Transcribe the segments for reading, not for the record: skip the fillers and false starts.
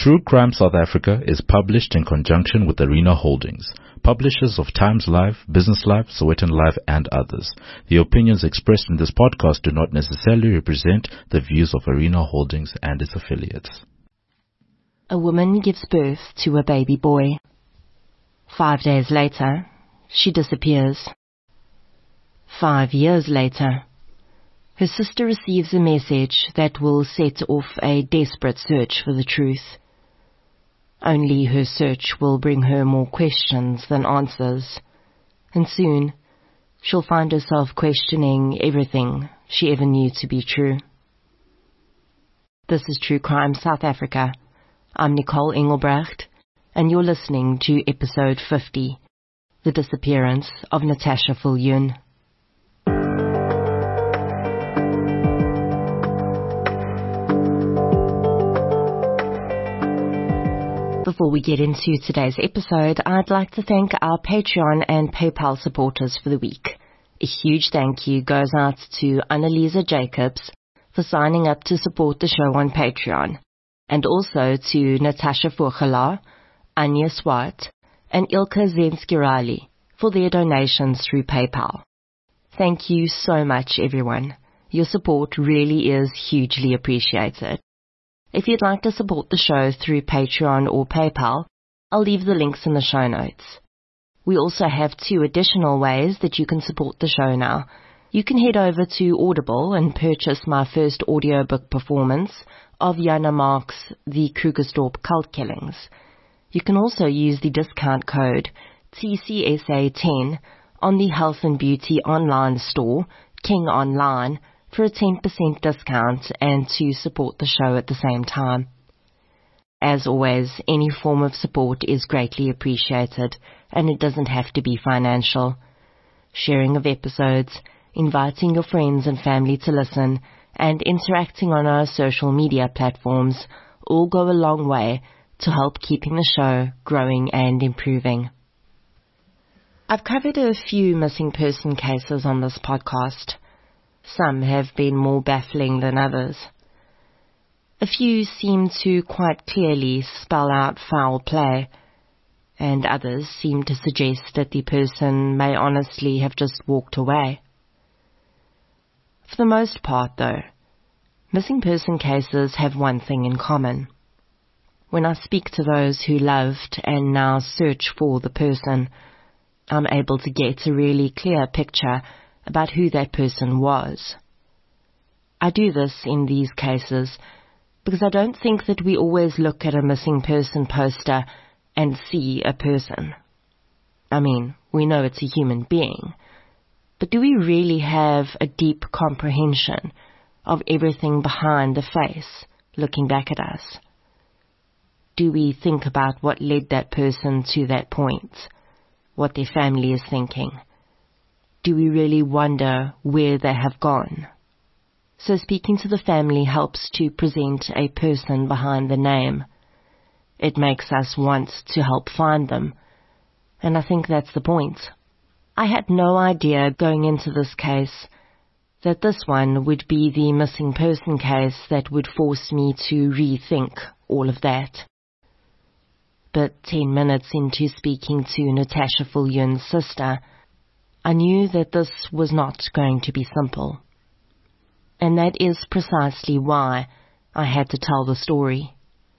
True Crime South Africa is published in conjunction with Arena Holdings, publishers of Times Live, Business Live, Sowetan Live, and others. The opinions expressed in this podcast do not necessarily represent the views of Arena Holdings and its affiliates. A woman gives birth to a baby boy. 5 days later, she disappears. 5 years later, her sister receives a message that will set off a desperate search for the truth. Only her search will bring her more questions than answers, and soon she'll find herself questioning everything she ever knew to be true. This is True Crime South Africa. I'm Nicole Engelbrecht, and you're listening to episode 50, The Disappearance of Natasha Viljoen. Before we get into today's episode, I'd like to thank our Patreon and PayPal supporters for the week. A huge thank you goes out to Annalisa Jacobs for signing up to support the show on Patreon, and also to Natasha Vogelaar, Anya Swart, and Ilka Zenskirali for their donations through PayPal. Thank you so much, everyone. Your support really is hugely appreciated. If you'd like to support the show through Patreon or PayPal, I'll leave the links in the show notes. We also have 2 additional ways that you can support the show now. You can head over to Audible and purchase my first audiobook performance of Jana Mark's The Krugersdorp Cult Killings. You can also use the discount code TCSA10 on the health and beauty online store, King Online, for a 10% discount and to support the show at the same time. As always, any form of support is greatly appreciated, and it doesn't have to be financial. Sharing of episodes, inviting your friends and family to listen, and interacting on our social media platforms all go a long way to help keeping the show growing and improving. I've covered a few missing person cases on this podcast. Some have been more baffling than others. A few seem to quite clearly spell out foul play, and others seem to suggest that the person may honestly have just walked away. For the most part, though, missing person cases have one thing in common. When I speak to those who loved and now search for the person, I'm able to get a really clear picture about who that person was. I do this in these cases because I don't think that we always look at a missing person poster and see a person. I mean, we know it's a human being, but do we really have a deep comprehension of everything behind the face looking back at us? Do we think about what led that person to that point, what their family is thinking? Do we really wonder where they have gone? So speaking to the family helps to present a person behind the name. It makes us want to help find them, and I think that's the point. I had no idea going into this case that this one would be the missing person case that would force me to rethink all of that. But 10 minutes into speaking to Natasha Viljoen's sister, I knew that this was not going to be simple. And that is precisely why I had to tell the story.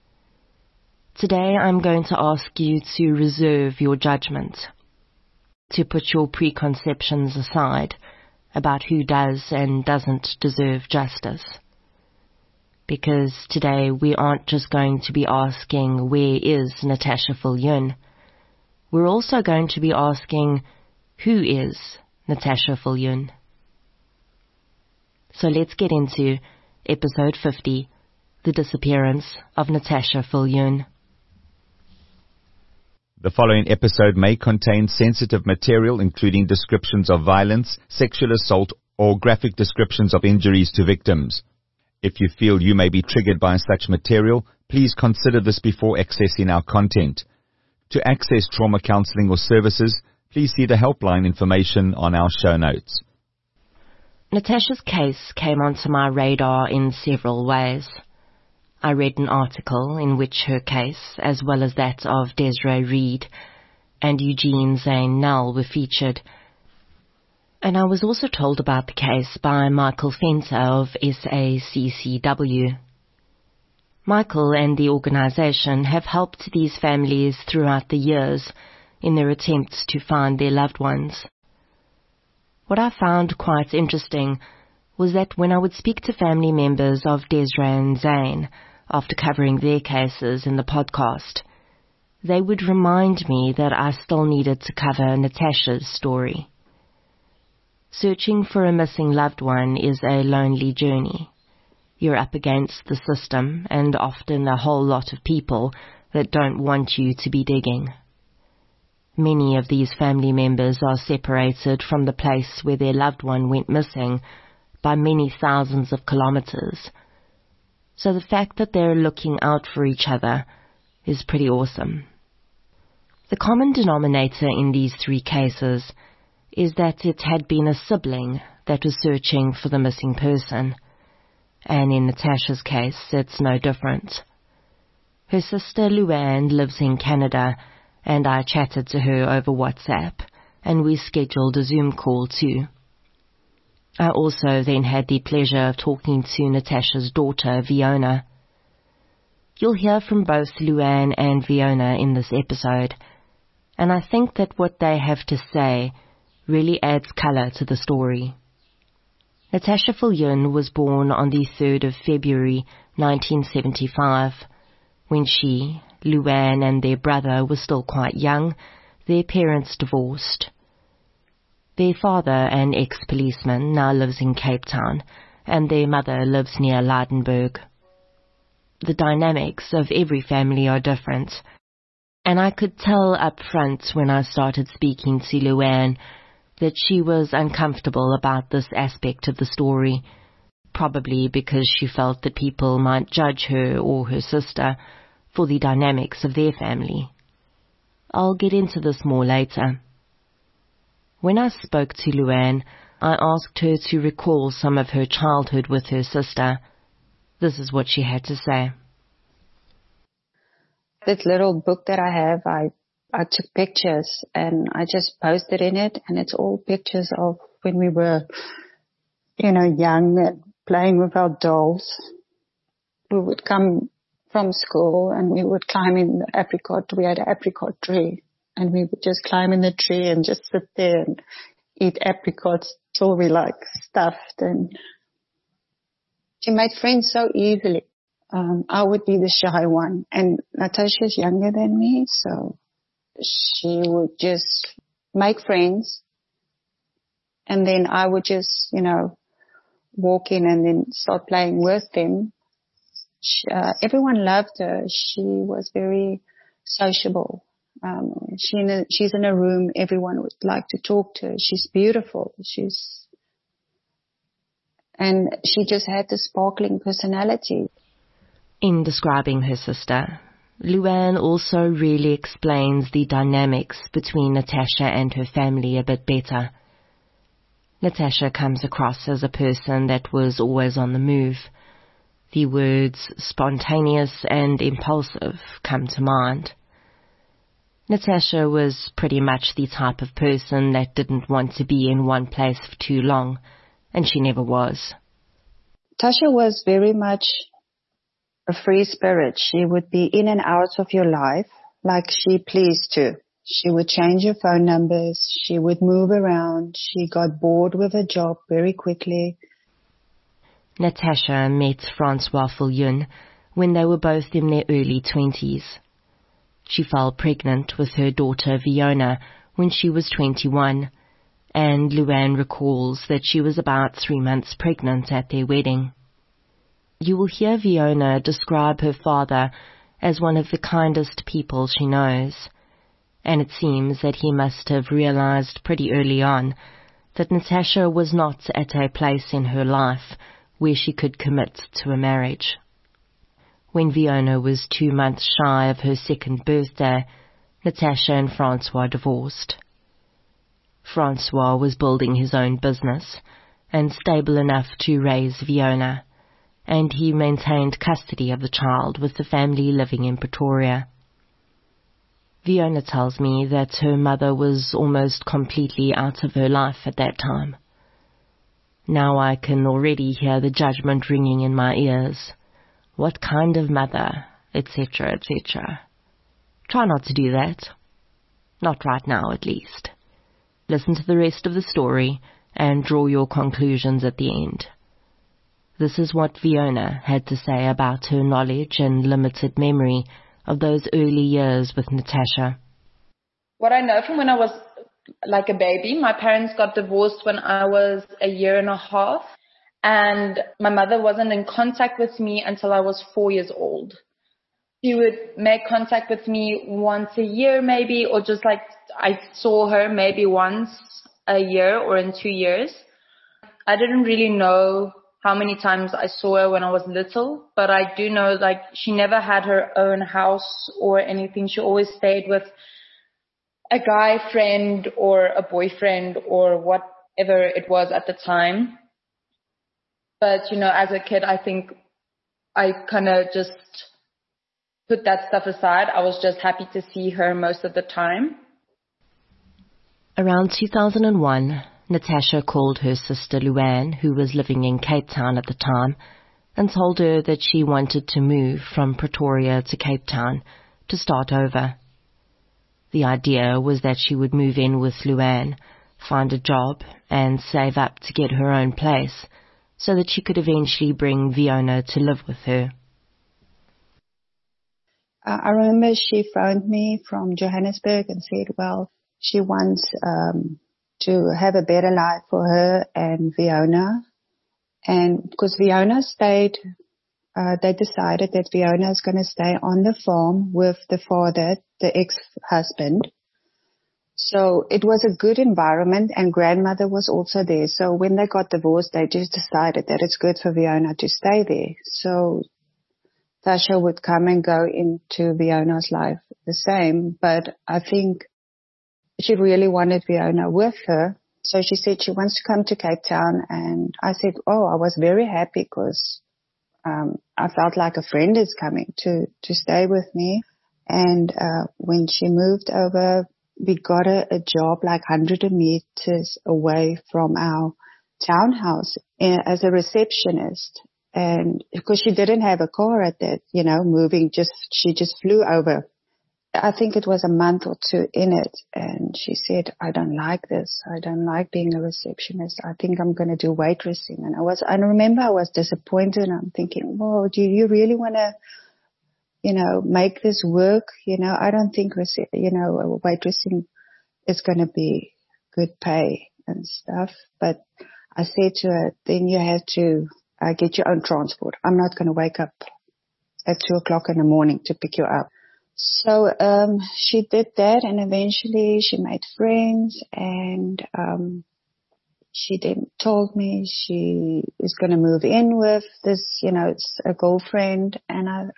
Today I'm going to ask you to reserve your judgment, to put your preconceptions aside about who does and doesn't deserve justice. Because today we aren't just going to be asking, where is Natasha Viljoen? We're also going to be asking, who is Natasha Viljoen? So let's get into episode 50, The Disappearance of Natasha Viljoen. The following episode may contain sensitive material, including descriptions of violence, sexual assault, or graphic descriptions of injuries to victims. If you feel you may be triggered by such material, please consider this before accessing our content. To access trauma counseling or services, please see the helpline information on our show notes. Natasha's case came onto my radar in several ways. I read an article in which her case, as well as that of Desiree Reed and Eugene Zane Null, were featured. And I was also told about the case by Michael Fenter of SACCW. Michael and the organization have helped these families throughout the years in their attempts to find their loved ones. What I found quite interesting was that when I would speak to family members of Desiree and Zane after covering their cases in the podcast, they would remind me that I still needed to cover Natasha's story. Searching for a missing loved one is a lonely journey. You're up against the system and often a whole lot of people that don't want you to be digging. Many of these family members are separated from the place where their loved one went missing by many thousands of kilometers. So the fact that they're looking out for each other is pretty awesome. The common denominator in these three cases is that it had been a sibling that was searching for the missing person. And in Natasha's case, it's no different. Her sister Luann lives in Canada, and I chatted to her over WhatsApp, and we scheduled a Zoom call too. I also then had the pleasure of talking to Natasha's daughter, Fiona. You'll hear from both Luann and Fiona in this episode, and I think that what they have to say really adds colour to the story. Natasha Viljoen was born on the 3rd of February 1975. When she, Luann and their brother were still quite young, their parents divorced. Their father, an ex-policeman, now lives in Cape Town, and their mother lives near Lydenburg. The dynamics of every family are different, and I could tell up front when I started speaking to Luann that she was uncomfortable about this aspect of the story, probably because she felt that people might judge her or her sister for the dynamics of their family. I'll get into this more later. When I spoke to Luann, I asked her to recall some of her childhood with her sister. This is what she had to say. This little book that I have, I took pictures and I just posted in it, and it's all pictures of when we were, young and playing with our dolls. We would come from school and we would climb in the apricot. We had an apricot tree, and we would just climb in the tree and just sit there and eat apricots till we stuffed. And she made friends so easily. I would be the shy one, and Natasha's younger than me, so she would just make friends, and then I would just, walk in and then start playing with them. Everyone loved her. She was very sociable. She's in a room, everyone would like to talk to her. She's beautiful. And she just had this sparkling personality. In describing her sister, Luann also really explains the dynamics between Natasha and her family a bit better. Natasha comes across as a person that was always on the move. The words spontaneous and impulsive come to mind. Natasha was pretty much the type of person that didn't want to be in one place for too long, and she never was. Tasha was very much a free spirit. She would be in and out of your life like she pleased to. She would change her phone numbers. She would move around. She got bored with her job very quickly. Natasha met Francois Viljoen when they were both in their early 20s. She fell pregnant with her daughter Fiona when she was 21, and Luann recalls that she was about 3 months pregnant at their wedding. You will hear Fiona describe her father as one of the kindest people she knows, and it seems that he must have realized pretty early on that Natasha was not at a place in her life where she could commit to a marriage. When Fiona was 2 months shy of her second birthday, Natasha and Francois divorced. Francois was building his own business and stable enough to raise Fiona, and he maintained custody of the child with the family living in Pretoria. Fiona tells me that her mother was almost completely out of her life at that time. Now I can already hear the judgment ringing in my ears. What kind of mother, etc., etc. Try not to do that. Not right now, at least. Listen to the rest of the story and draw your conclusions at the end. This is what Fiona had to say about her knowledge and limited memory of those early years with Natasha. What I know from when I was like a baby, my parents got divorced when I was 1.5 years, and my mother wasn't in contact with me until I was 4 years old. She would make contact with me once a year maybe, or just like I saw her maybe once a year or in 2 years. I didn't really know how many times I saw her when I was little, but I do know like she never had her own house or anything. She always stayed with a guy friend or a boyfriend or whatever it was at the time. But, as a kid, I think I kind of just put that stuff aside. I was just happy to see her most of the time. Around 2001, Natasha called her sister Luann, who was living in Cape Town at the time, and told her that she wanted to move from Pretoria to Cape Town to start over. The idea was that she would move in with Luann, find a job, and save up to get her own place, so that she could eventually bring Fiona to live with her. I remember she phoned me from Johannesburg and said, well, she wants to have a better life for her and Fiona. And because Fiona stayed, they decided that Fiona is going to stay on the farm with the father, the ex-husband. So it was a good environment, and grandmother was also there. So when they got divorced, they just decided that it's good for Fiona to stay there. So Tasha would come and go into Fiona's life the same, but I think she really wanted Fiona with her. So she said she wants to come to Cape Town, and I said, I was very happy because I felt like a friend is coming to stay with me. And when she moved over, we got a job like 100 meters away from our townhouse as a receptionist. And because she didn't have a car at that, she just flew over. I think it was a month or two in it. And she said, I don't like this. I don't like being a receptionist. I think I'm going to do waitressing. And I remember I was disappointed. I'm thinking, well, do you really want to, make this work? I don't think, waitressing is going to be good pay and stuff. But I said to her, then you have to get your own transport. I'm not going to wake up at 2:00 in the morning to pick you up. So she did that, and eventually she made friends, and she then told me she is going to move in with this, it's a girlfriend. And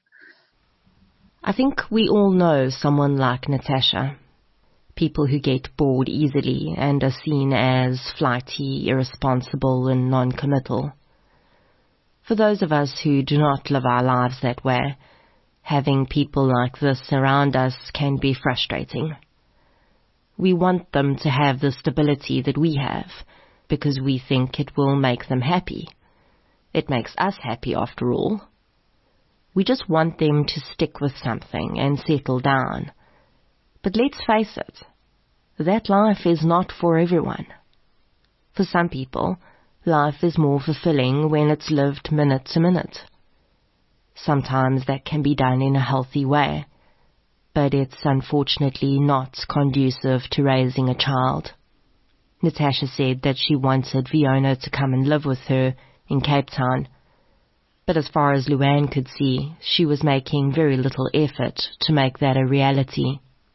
I think we all know someone like Natasha. People who get bored easily and are seen as flighty, irresponsible and non-committal. For those of us who do not live our lives that way, having people like this around us can be frustrating. We want them to have the stability that we have because we think it will make them happy. It makes us happy after all. We just want them to stick with something and settle down. But let's face it, that life is not for everyone. For some people, life is more fulfilling when it's lived minute to minute. Sometimes that can be done in a healthy way, but it's unfortunately not conducive to raising a child. Natasha said that she wanted Fiona to come and live with her in Cape Town, but as far as Luann could see, she was making very little effort to make that a reality.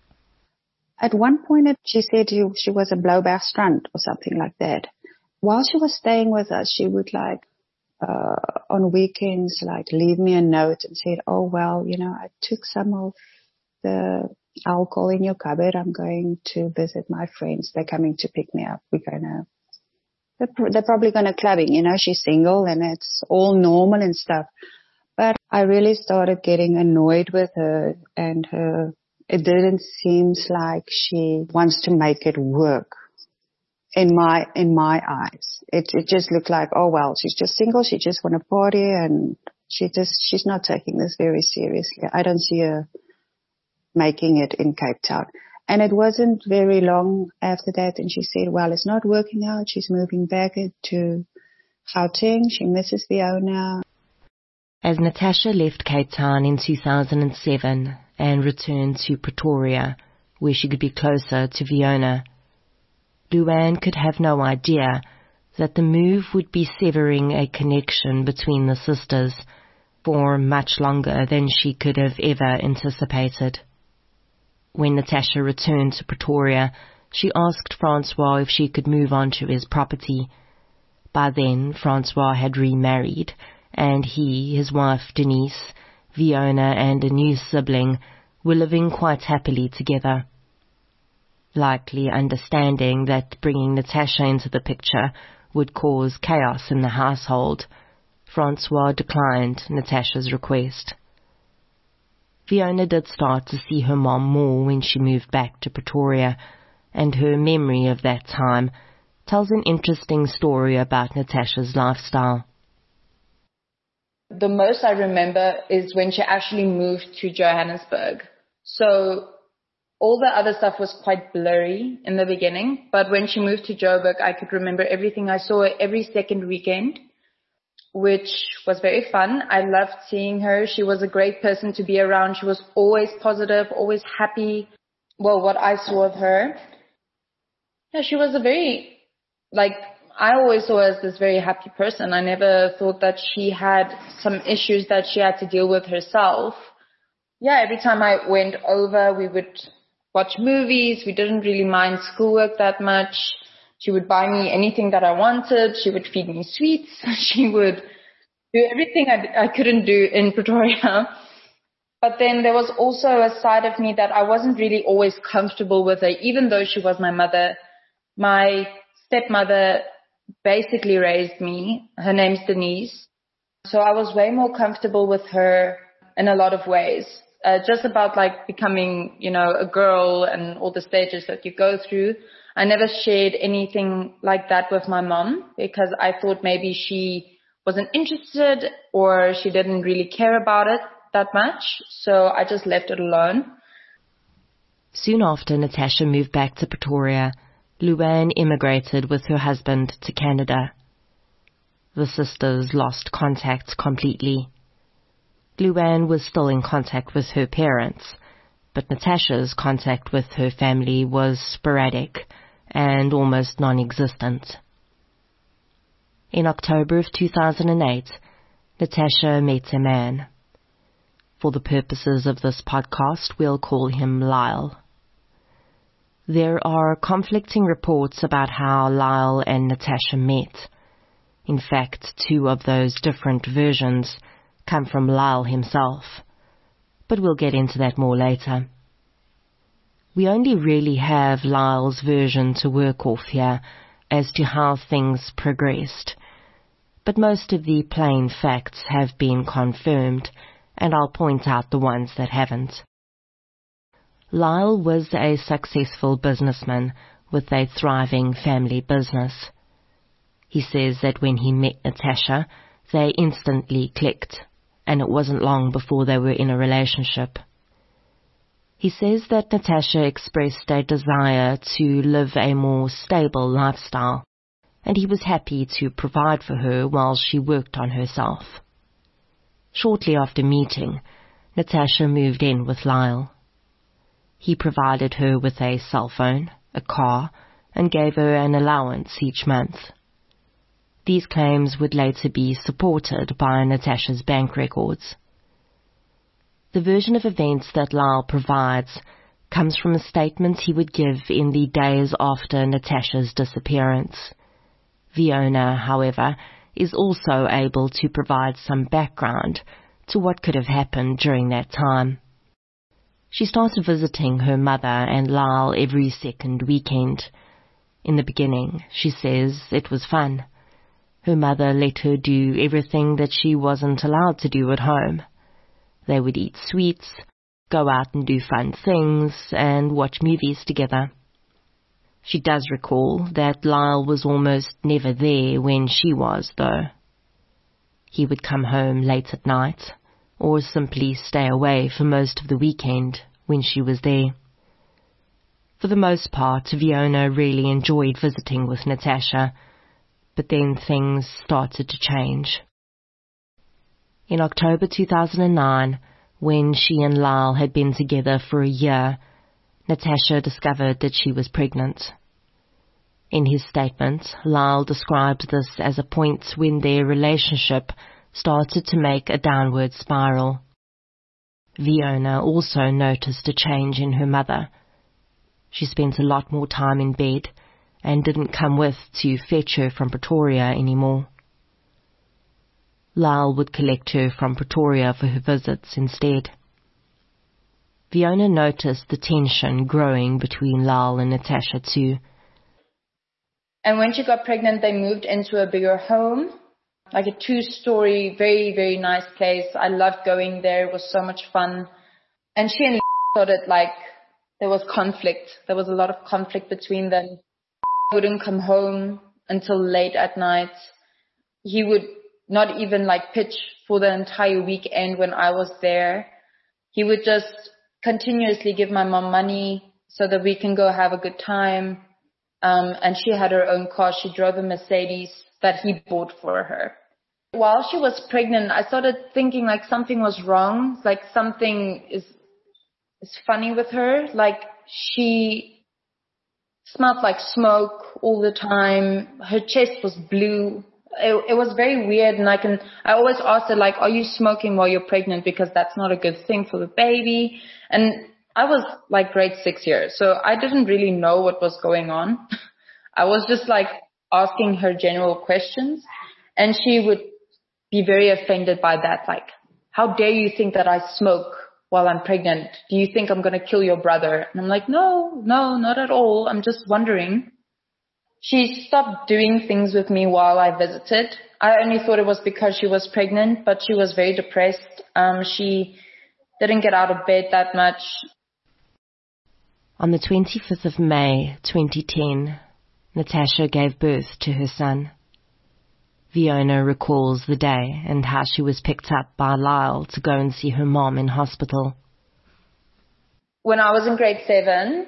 At one point, she said she was a Bloubergstrand or something like that. While she was staying with us, she would on weekends, leave me a note and said, I took some of the alcohol in your cupboard. I'm going to visit my friends. They're coming to pick me up. We're going to they're probably going to clubbing, she's single and it's all normal and stuff. But I really started getting annoyed with her and it didn't seem like she wants to make it work in my eyes. It just looked like, oh well, she's just single, she just want to party and she's not taking this very seriously. I don't see her making it in Cape Town. And it wasn't very long after that, and she said, well, it's not working out. She's moving back to Gauteng. She misses Fiona. As Natasha left Cape Town in 2007 and returned to Pretoria, where she could be closer to Fiona, Luann could have no idea that the move would be severing a connection between the sisters for much longer than she could have ever anticipated. When Natasha returned to Pretoria, she asked Francois if she could move on to his property. By then, Francois had remarried, and he, his wife Denise, Fiona and a new sibling were living quite happily together. Likely understanding that bringing Natasha into the picture would cause chaos in the household, Francois declined Natasha's request. Fiona did start to see her mom more when she moved back to Pretoria, and her memory of that time tells an interesting story about Natasha's lifestyle. The most I remember is when she actually moved to Johannesburg. So all the other stuff was quite blurry in the beginning, but when she moved to Joburg, I could remember everything. I saw her every second weekend, which was very fun. I loved seeing her. She was a great person to be around. She was always positive, always happy. Well, what I saw of her. Yeah, she was I always saw her as this very happy person. I never thought that she had some issues that she had to deal with herself. Yeah, every time I went over, we would watch movies. We didn't really mind schoolwork that much. She would buy me anything that I wanted. She would feed me sweets. She would do everything I couldn't do in Pretoria. But then there was also a side of me that I wasn't really always comfortable with her, even though she was my mother. My stepmother basically raised me. Her name's Denise. So I was way more comfortable with her in a lot of ways. Just about becoming, a girl and all the stages that you go through. I never shared anything like that with my mom because I thought maybe she wasn't interested or she didn't really care about it that much. So I just left it alone. Soon after Natasha moved back to Pretoria, Luann immigrated with her husband to Canada. The sisters lost contact completely. Luann was still in contact with her parents, but Natasha's contact with her family was sporadic and almost non-existent. In October of 2008, Natasha met a man. For the purposes of this podcast, we'll call him Lyle. There are conflicting reports about how Lyle and Natasha met. In fact, two of those different versions come from Lyle himself, but we'll get into that more later. We only really have Lyle's version to work off here as to how things progressed, but most of the plain facts have been confirmed, and I'll point out the ones that haven't. Lyle was a successful businessman with a thriving family business. He says that when he met Natasha, they instantly clicked, and it wasn't long before they were in a relationship. He says that Natasha expressed a desire to live a more stable lifestyle, and he was happy to provide for her while she worked on herself. Shortly after meeting, Natasha moved in with Lyle. He provided her with a cell phone, a car, and gave her an allowance each month. These claims would later be supported by Natasha's bank records. The version of events that Lyle provides comes from a statement he would give in the days after Natasha's disappearance. Fiona, however, is also able to provide some background to what could have happened during that time. She started visiting her mother and Lyle every second weekend. In the beginning, she says, it was fun. Her mother let her do everything that she wasn't allowed to do at home. They would eat sweets, go out and do fun things, and watch movies together. She does recall that Lyle was almost never there when she was, though. He would come home late at night, or simply stay away for most of the weekend when she was there. For the most part, Fiona really enjoyed visiting with Natasha, but then things started to change. In October 2009, when she and Lyle had been together for a year, Natasha discovered that she was pregnant. In his statement, Lyle described this as a point when their relationship started to make a downward spiral. Fiona also noticed a change in her mother. She spent a lot more time in bed and didn't come with to fetch her from Pretoria anymore. Lyle would collect her from Pretoria for her visits instead. Fiona noticed the tension growing between Lyle and Natasha too. And when she got pregnant, they moved into a bigger home, like a 2-story, very, very nice place. I loved going there. It was so much fun. And she and thought it like there was conflict. There was a lot of conflict between them. He wouldn't come home until late at night. He would not even like pitch for the entire weekend when I was there. He would just continuously give my mom money so that we can go have a good time. And she had her own car. She drove a Mercedes that he bought for her. While she was pregnant, I started thinking like something was wrong. Like something is funny with her. Like she smelled like smoke all the time. Her chest was blue. It was very weird, and I always asked her, like, are you smoking while you're pregnant? Because that's not a good thing for the baby. And I was like grade 6 years, so I didn't really know what was going on. I was just like asking her general questions, and she would be very offended by that. Like, how dare you think that I smoke while I'm pregnant? Do you think I'm going to kill your brother? And I'm like, no, not at all. I'm just wondering. She stopped doing things with me while I visited. I only thought it was because she was pregnant, but she was very depressed. She didn't get out of bed that much. On the 25th of May 2010, Natasha gave birth to her son. Fiona recalls the day and how she was picked up by Lyle to go and see her mom in hospital. When I was in grade 7,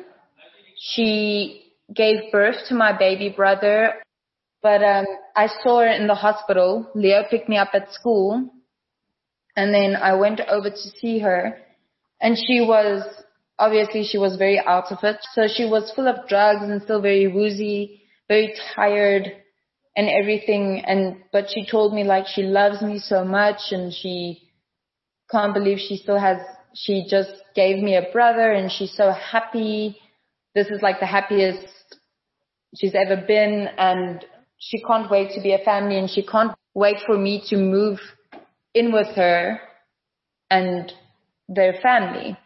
she gave birth to my baby brother, but I saw her in the hospital. Leo picked me up at school, and then I went over to see her, and she was very out of it. So she was full of drugs and still very woozy, very tired and everything. But she told me like she loves me so much, and she can't believe she just gave me a brother, and she's so happy. This is like the happiest she's ever been, and she can't wait to be a family, and she can't wait for me to move in with her and their family.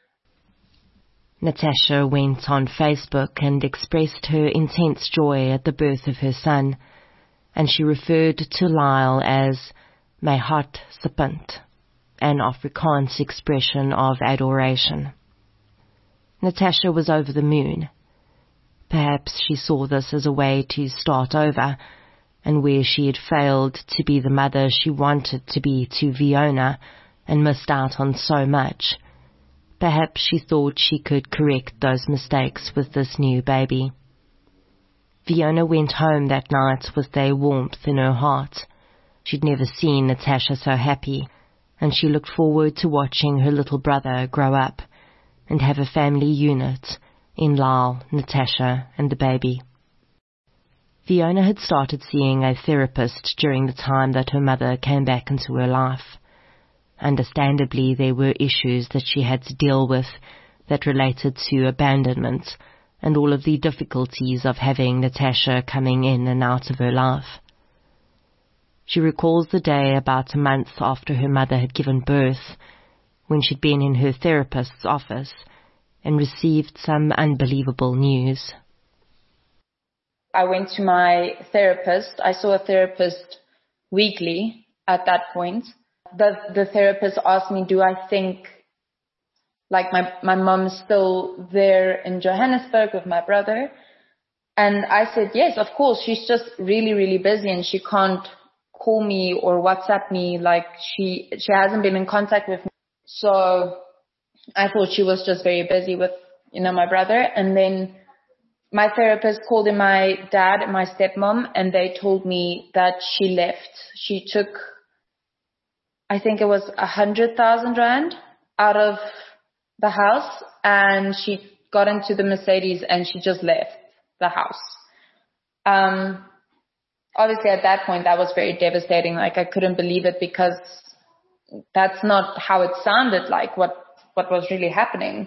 Natasha went on Facebook and expressed her intense joy at the birth of her son, and she referred to Lyle as my hart sippend, an Afrikaans expression of adoration. Natasha was over the moon. Perhaps she saw this as a way to start over, and where she had failed to be the mother she wanted to be to Fiona and missed out on so much, perhaps she thought she could correct those mistakes with this new baby. Fiona went home that night with a warmth in her heart. She'd never seen Natasha so happy, and she looked forward to watching her little brother grow up and have a family unit in Lyle, Natasha, and the baby. Fiona had started seeing a therapist during the time that her mother came back into her life. Understandably, there were issues that she had to deal with that related to abandonment and all of the difficulties of having Natasha coming in and out of her life. She recalls the day about a month after her mother had given birth, when she'd been in her therapist's office and received some unbelievable news. I went to my therapist. I saw a therapist weekly at that point. The therapist asked me, do I think like my mom's still there in Johannesburg with my brother? And I said, yes, of course. She's just really, really busy and she can't call me or WhatsApp me. Like she hasn't been in contact with me. So I thought she was just very busy with, my brother. And then my therapist called in my dad and my stepmom, and they told me that she left. She took, I think it was 100,000 rand out of the house, and she got into the Mercedes and she just left the house. Obviously at that point that was very devastating. Like I couldn't believe it because that's not how it sounded like what was really happening.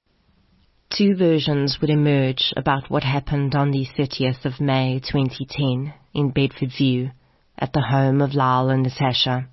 Two versions would emerge about what happened on the 30th of May 2010 in Bedfordview at the home of Lyle and Natasha.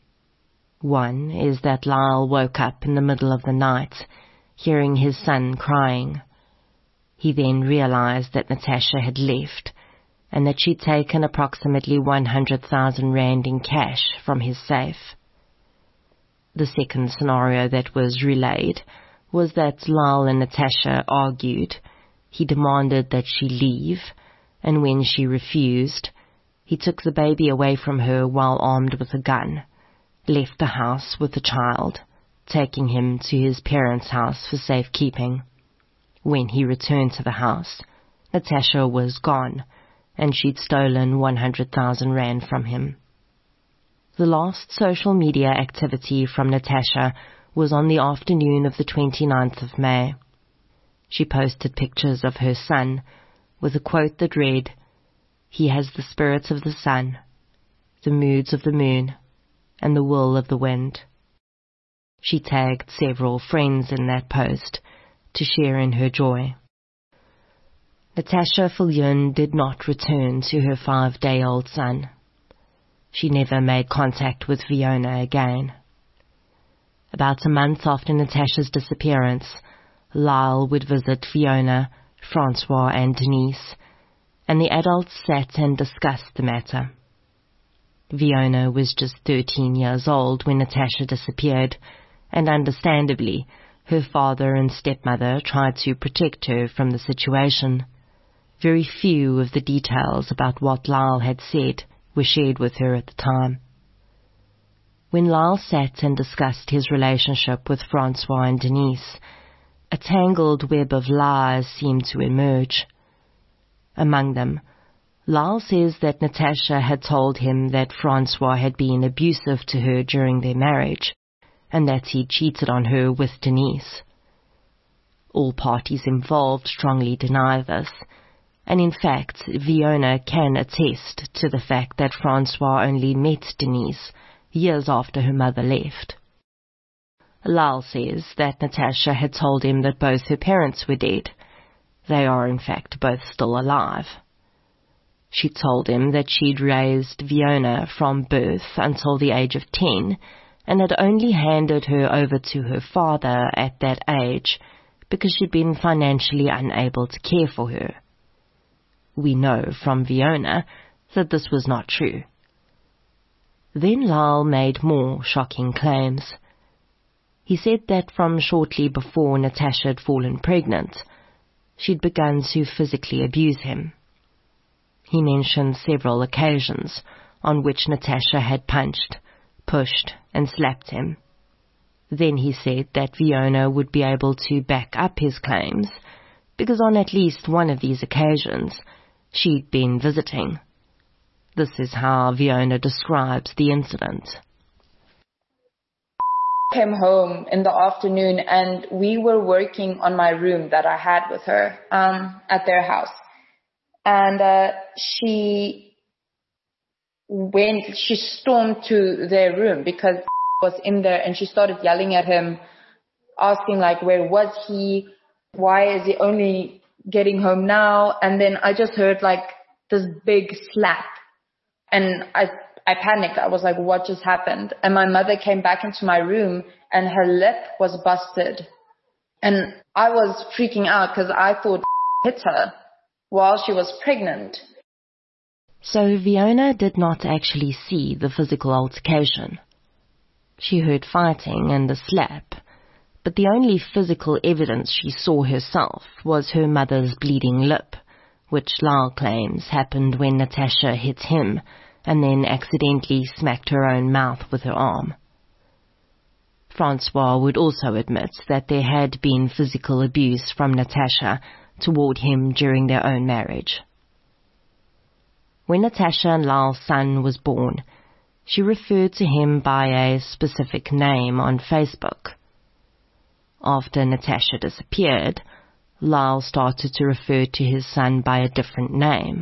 One is that Lyle woke up in the middle of the night, hearing his son crying. He then realized that Natasha had left and that she'd taken approximately 100,000 rand in cash from his safe. The second scenario that was relayed was that Lyle and Natasha argued. He demanded that she leave, and when she refused, he took the baby away from her while armed with a gun, left the house with the child, taking him to his parents' house for safekeeping. When he returned to the house, Natasha was gone, and she'd stolen 100,000 rand from him. The last social media activity from Natasha was on the afternoon of the 29th of May. She posted pictures of her son with a quote that read, "He has the spirits of the sun, the moods of the moon, and the will of the wind." She tagged several friends in that post to share in her joy. Natasha Viljoen did not return to her 5-day-old son. She never made contact with Fiona again. About a month after Natasha's disappearance, Lyle would visit Fiona, Francois and Denise, and the adults sat and discussed the matter. Fiona was just 13 years old when Natasha disappeared, and understandably, her father and stepmother tried to protect her from the situation. Very few of the details about what Lyle had said were shared with her at the time. When Lyle sat and discussed his relationship with Francois and Denise, a tangled web of lies seemed to emerge. Among them, Lyle says that Natasha had told him that Francois had been abusive to her during their marriage, and that he cheated on her with Denise. All parties involved strongly deny this, and in fact, Fiona can attest to the fact that Francois only met Denise years after her mother left. Lyle says that Natasha had told him that both her parents were dead. They are in fact both still alive. She told him that she'd raised Fiona from birth until the age of 10 and had only handed her over to her father at that age because she'd been financially unable to care for her. We know from Fiona that this was not true. Then Lyle made more shocking claims. He said that from shortly before Natasha had fallen pregnant, she'd begun to physically abuse him. He mentioned several occasions on which Natasha had punched, pushed, and slapped him. Then he said that Fiona would be able to back up his claims, because on at least one of these occasions, she'd been visiting. This is how Fiona describes the incident. Came home in the afternoon and we were working on my room that I had with her at their house. And she stormed to their room because was in there, and she started yelling at him, asking like, where was he? Why is he only getting home now? And then I just heard like this big slap. And I panicked. I was like, what just happened? And my mother came back into my room and her lip was busted. And I was freaking out because I thought hit her. while she was pregnant. So Fiona did not actually see the physical altercation. She heard fighting and a slap, but the only physical evidence she saw herself was her mother's bleeding lip, which Lyle claims happened when Natasha hit him and then accidentally smacked her own mouth with her arm. Francois would also admit that there had been physical abuse from Natasha toward him during their own marriage. When Natasha and Lyle's son was born, she referred to him by a specific name on Facebook. After Natasha disappeared, Lyle started to refer to his son by a different name.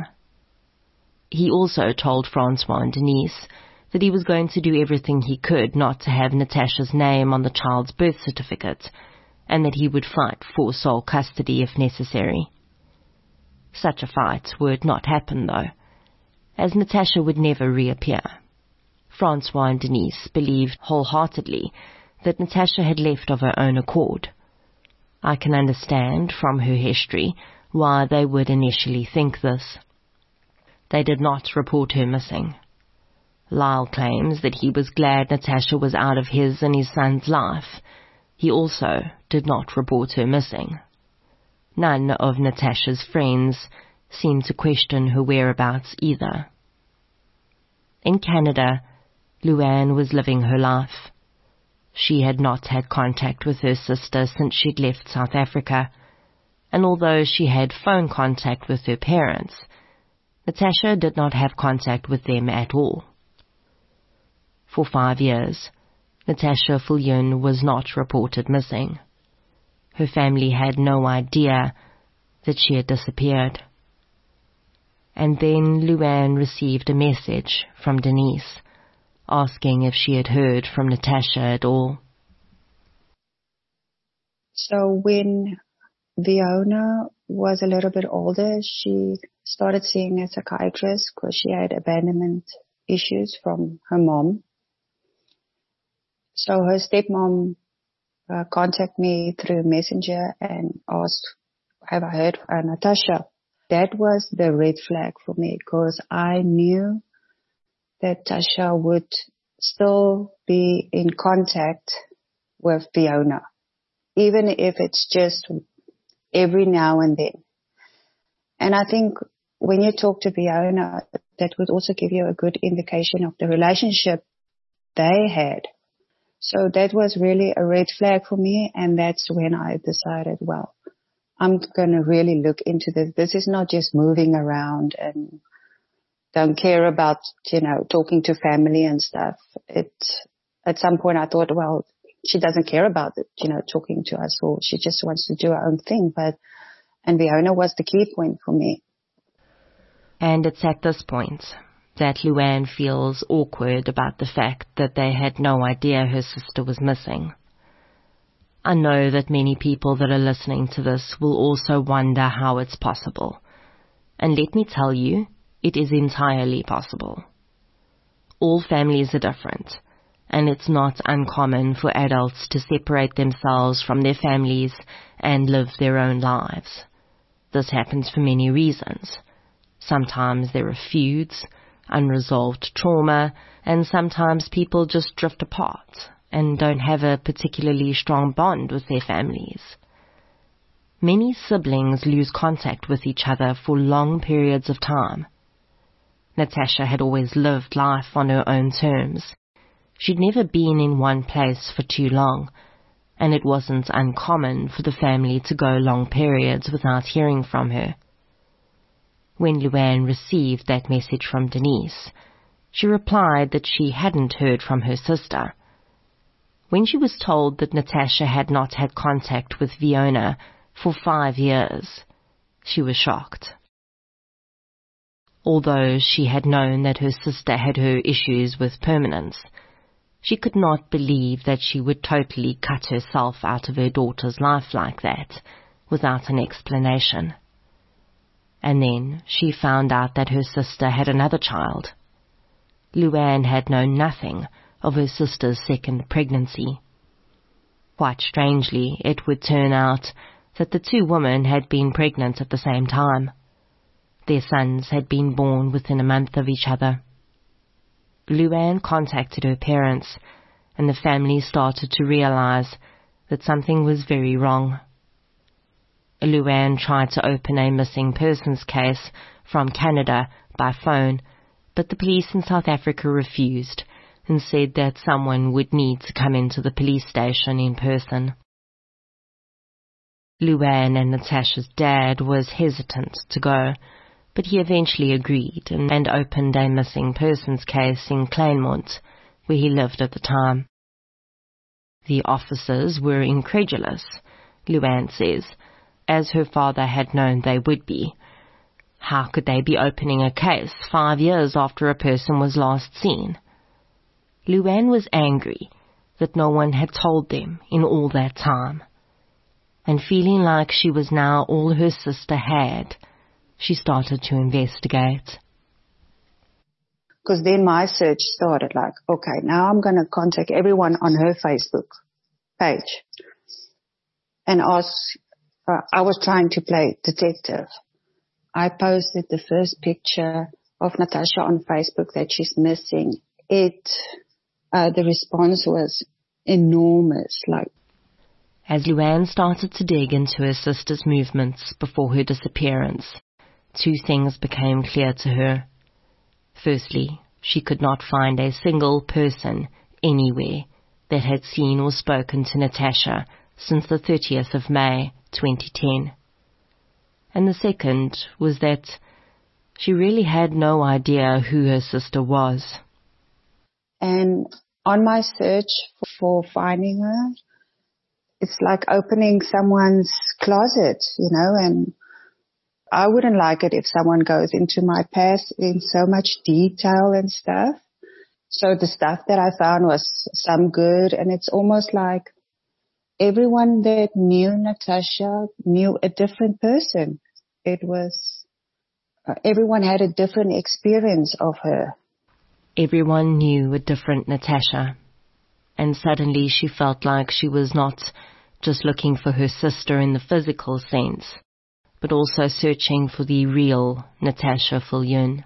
He also told Francois and Denise that he was going to do everything he could not to have Natasha's name on the child's birth certificate, and that he would fight for sole custody if necessary. Such a fight would not happen, though, as Natasha would never reappear. Francois and Denise believed wholeheartedly that Natasha had left of her own accord. I can understand from her history why they would initially think this. They did not report her missing. Lyle claims that he was glad Natasha was out of his and his son's life. He also did not report her missing. None of Natasha's friends seemed to question her whereabouts either. In Canada, Luann was living her life. She had not had contact with her sister since she'd left South Africa, and although she had phone contact with her parents, Natasha did not have contact with them at all. For 5 years, Natasha Viljoen was not reported missing. Her family had no idea that she had disappeared. And then Luann received a message from Denise, asking if she had heard from Natasha at all. So when Fiona was a little bit older, she started seeing a psychiatrist because she had abandonment issues from her mom. So her stepmom contacted me through Messenger and asked, have I heard from Natasha? That was the red flag for me, because I knew that Tasha would still be in contact with Fiona, even if it's just every now and then. And I think when you talk to Fiona, that would also give you a good indication of the relationship they had. So that was really a red flag for me, and that's when I decided, well, I'm going to really look into this. This is not just moving around and don't care about, talking to family and stuff. At some point I thought, well, she doesn't care about it, talking to us, or she just wants to do her own thing. And Fiona was the key point for me. And it's at this point that Luann feels awkward about the fact that they had no idea her sister was missing. I know that many people that are listening to this will also wonder how it's possible. And let me tell you, it is entirely possible. All families are different, and it's not uncommon for adults to separate themselves from their families and live their own lives. This happens for many reasons. Sometimes there are feuds, unresolved trauma, and sometimes people just drift apart and don't have a particularly strong bond with their families. Many siblings lose contact with each other for long periods of time. Natasha had always lived life on her own terms. She'd never been in one place for too long, and it wasn't uncommon for the family to go long periods without hearing from her. When Luann received that message from Denise, she replied that she hadn't heard from her sister. When she was told that Natasha had not had contact with Fiona for 5 years, she was shocked. Although she had known that her sister had her issues with permanence, she could not believe that she would totally cut herself out of her daughter's life like that, without an explanation. And then she found out that her sister had another child. Luann had known nothing of her sister's second pregnancy. Quite strangely, it would turn out that the two women had been pregnant at the same time. Their sons had been born within a month of each other. Luann contacted her parents, and the family started to realize that something was very wrong. Luann tried to open a missing persons case from Canada by phone, but the police in South Africa refused and said that someone would need to come into the police station in person. Luann and Natasha's dad was hesitant to go, but he eventually agreed and opened a missing persons case in Kleinmond, where he lived at the time. The officers were incredulous, Luann says, as her father had known they would be. How could they be opening a case 5 years after a person was last seen? Luann was angry that no one had told them in all that time, and feeling like she was now all her sister had, she started to investigate. Because then my search started like, okay, now I'm going to contact everyone on her Facebook page and ask. I was trying to play detective. I posted the first picture of Natasha on Facebook that she's missing. The response was enormous. As Luann started to dig into her sister's movements before her disappearance, two things became clear to her. Firstly, she could not find a single person anywhere that had seen or spoken to Natasha since the 30th of May, 2010. And the second was that she really had no idea who her sister was. And on my search for finding her, it's like opening someone's closet, and I wouldn't like it if someone goes into my past in so much detail and stuff. So the stuff that I found was some good, and it's almost like everyone that knew Natasha knew a different person. It was, everyone had a different experience of her. Everyone knew a different Natasha, and suddenly she felt like she was not just looking for her sister in the physical sense, but also searching for the real Natasha Viljoen.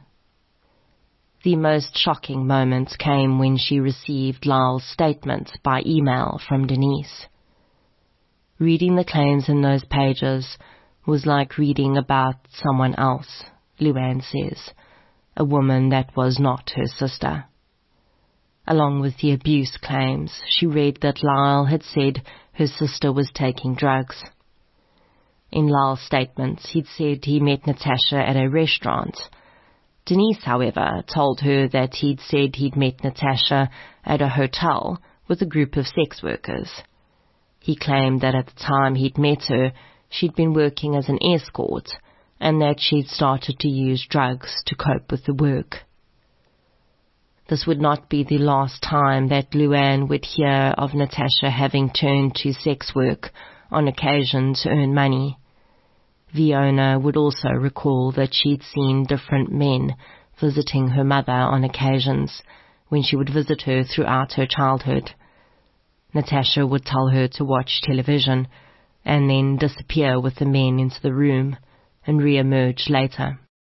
The most shocking moment came when she received Lyle's statement by email from Denise. Reading the claims in those pages was like reading about someone else, Luann says, a woman that was not her sister. Along with the abuse claims, she read that Lyle had said her sister was taking drugs. In Lyle's statements, he'd said he met Natasha at a restaurant. Denise, however, told her that he'd said he'd met Natasha at a hotel with a group of sex workers. He claimed that at the time he'd met her, she'd been working as an escort, and that she'd started to use drugs to cope with the work. This would not be the last time that Luann would hear of Natasha having turned to sex work on occasion to earn money. Fiona would also recall that she'd seen different men visiting her mother on occasions when she would visit her throughout her childhood. Natasha would tell her to watch television and then disappear with the men into the room and re-emerge later.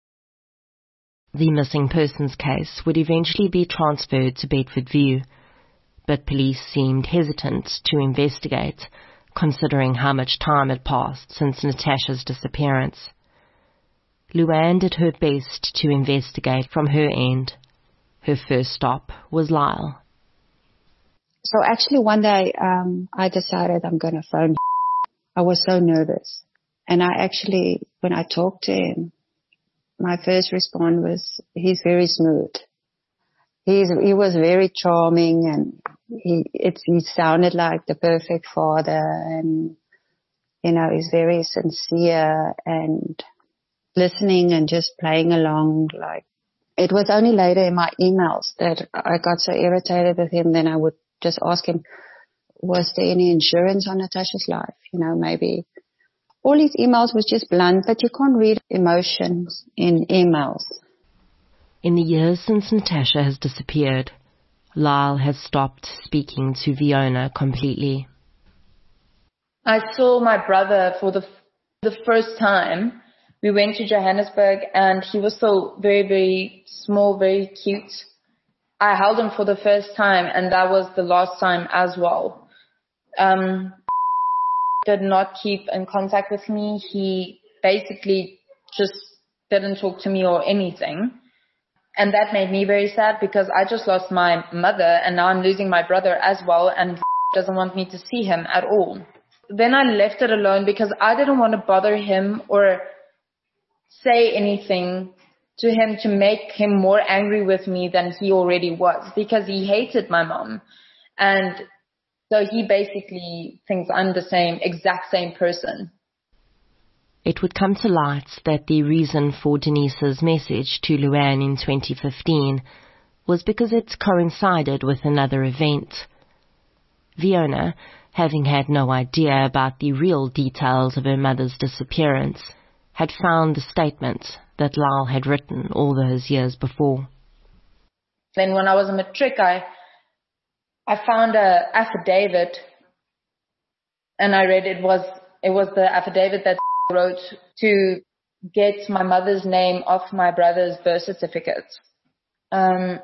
The missing persons case would eventually be transferred to Bedfordview, but police seemed hesitant to investigate, considering how much time had passed since Natasha's disappearance. Luann did her best to investigate from her end. Her first stop was Lyle. So actually one day I decided I'm going to phone. I was so nervous. And when I talked to him, my first response was, he's very smooth. He was very charming, and he sounded like the perfect father, and, he's very sincere and listening and just playing along. It was only later in my emails that I got so irritated with him, then I would just ask him, was there any insurance on Natasha's life? Maybe. All his emails was just blunt, but you can't read emotions in emails. In the years since Natasha has disappeared, Lyle has stopped speaking to Fiona completely. I saw my brother for the first time We went to Johannesburg and he was still very, very small, very cute. I held him for the first time and that was the last time as well. Did not keep in contact with me. He basically just didn't talk to me or anything. And that made me very sad because I just lost my mother and now I'm losing my brother as well and doesn't want me to see him at all. Then I left it alone because I didn't want to bother him or say anything to him to make him more angry with me than he already was because he hated my mom. And so he basically thinks I'm the exact same person. It would come to light that the reason for Denise's message to Luann in 2015 was because it coincided with another event. Fiona, having had no idea about the real details of her mother's disappearance, had found the statement that Lyle had written all those years before. Then when I was a matric, I found an affidavit and I read it was the affidavit that wrote to get my mother's name off my brother's birth certificate. And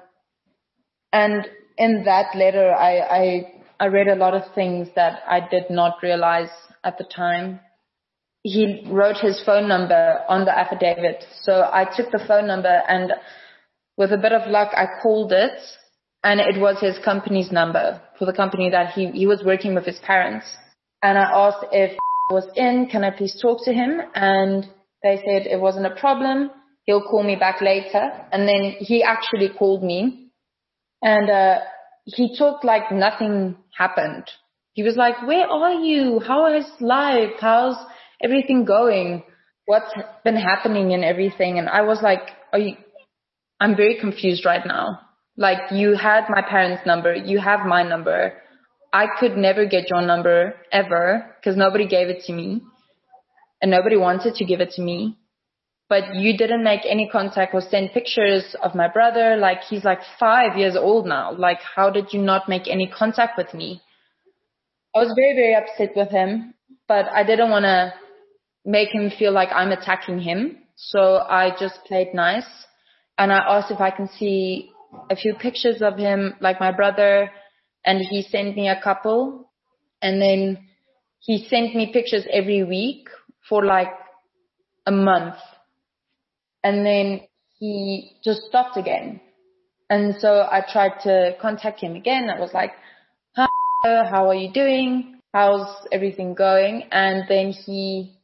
in that letter, I read a lot of things that I did not realize at the time. He wrote his phone number on the affidavit. So I took the phone number and with a bit of luck, I called it and it was his company's number for the company that he was working with his parents. And I asked if was in, can I please talk to him? And they said it wasn't a problem. He'll call me back later. And then he actually called me and he talked like nothing happened. He was like, where are you? How is life? How's everything going? What's been happening and everything? And I was like, I'm very confused right now. Like, you had my parents' number. You have my number. I could never get your number ever because nobody gave it to me and nobody wanted to give it to me. But you didn't make any contact or send pictures of my brother. Like, he's like 5 years old now. Like, how did you not make any contact with me? I was very, very upset with him, but I didn't want to make him feel like I'm attacking him. So I just played nice. And I asked if I can see a few pictures of him, like my brother. And he sent me a couple. And then he sent me pictures every week for like a month. And then he just stopped again. And so I tried to contact him again. I was like, hi, how are you doing? How's everything going? And then he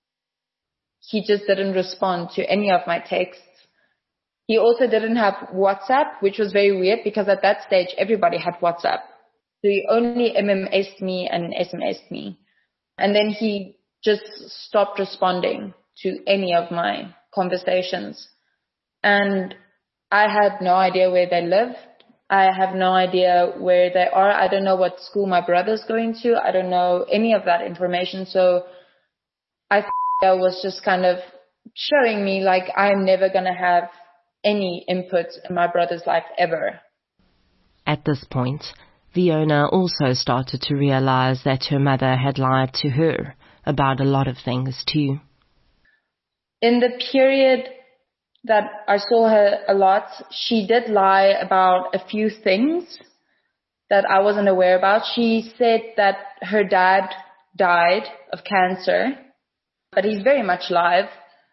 just didn't respond to any of my texts. He also didn't have WhatsApp, which was very weird because at that stage, everybody had WhatsApp. So he only MMS'd me and SMS'd me. And then he just stopped responding to any of my conversations. And I had no idea where they lived. I have no idea where they are. I don't know what school my brother's going to. I don't know any of that information. So I was just kind of showing me like I'm never going to have any input in my brother's life ever. At this point, Fiona also started to realize that her mother had lied to her about a lot of things too. In the period that I saw her a lot, she did lie about a few things that I wasn't aware about. She said that her dad died of cancer, but he's very much alive.